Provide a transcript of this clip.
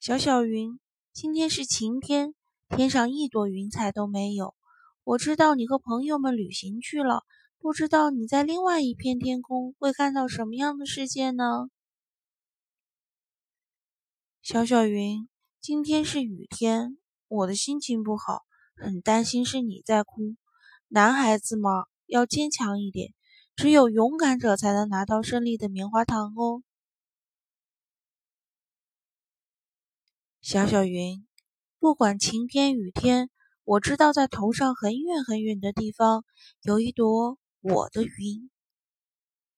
小小云，今天是晴天，天上一朵云彩都没有。我知道你和朋友们旅行去了，不知道你在另外一片天空会看到什么样的世界呢？小小云，今天是雨天，我的心情不好，很担心是你在哭。男孩子嘛，要坚强一点，只有勇敢者才能拿到胜利的棉花糖哦。小小云，不管晴天雨天，我知道在头上很远很远的地方有一朵我的云。